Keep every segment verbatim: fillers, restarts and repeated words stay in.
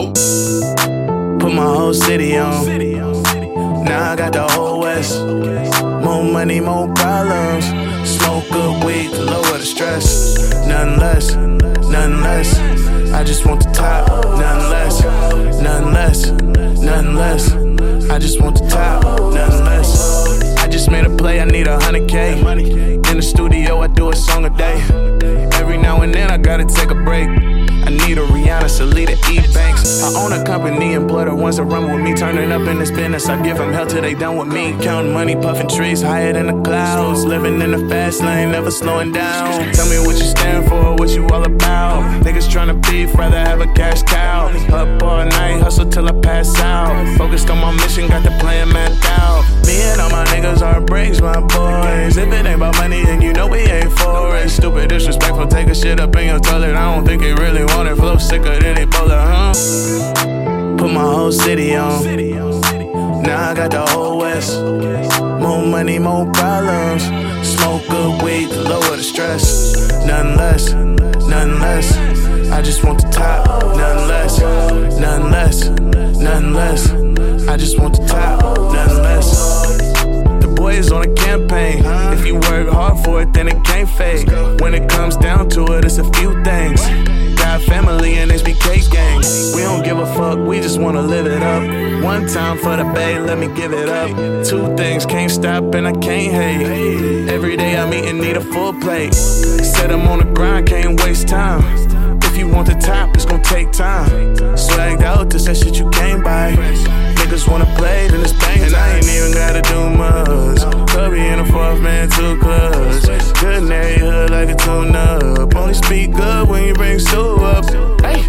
Whoa. Put my whole city on. Now I got the whole West. More money, more problems. Smoke good weed to lower the stress. Nothing less, nothing less. I just want the top. Nothing less, nothing less, nothing less. I just want the top. Nothing less. I just made a play, I need a hundred K. In the studio, I do a song a day. Every now and then I gotta take a break. I need a Rihanna, Salida, E-Banks. I own a company, employ the ones that run with me. Turning up in this business, I give them hell till they done with me. Counting money, puffing trees, higher than the clouds. Living in the fast lane, never slowing down. Tell me what you stand for, what you all about. Niggas tryna beef, rather have a cash cow. Up all night, hustle till I pass out. Focused on my mission, got the plan mapped out. Me and all my niggas are breaks, my boys. If it ain't about money, then you know we ain't for it. Stupid, disrespectful, take a shit up in your toilet. I don't think it really want it. Flow sicker than Ebola, huh? Put my whole city on. Now I got the whole West. More money, more problems. Smoke good weed to lower the stress. Nothing less, nothing less. I just want the top. Nothing less, nothing less, nothing less. I just want the top. Nothing less. The boy is on a campaign. If you work hard for it, then it can't fade. When it comes down to it, it's a few things. Got family and H B K gang. We don't give a fuck, we just wanna live it up. One time for the bay, let me give it up. Two things, can't stop and I can't hate. Every day I'm eating, need a full plate. Said I'm on the grind, can't waste time. If you want the top, it's gon' take time. Swagged out, this that shit you can't buy. Niggas wanna play, then it's bang. And I ain't even gotta do much. Could be in a fourth man, two clubs. Good neighborhood like a tune-up. Only speak good when you bring Sue up. Hey.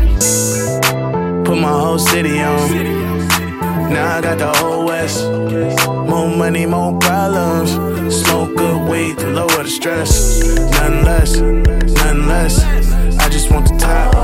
Put my whole city on. Now I got the whole West. More money, more problems. Smoke good weed to lower the stress. Nothing less, nothing less. I just want the top.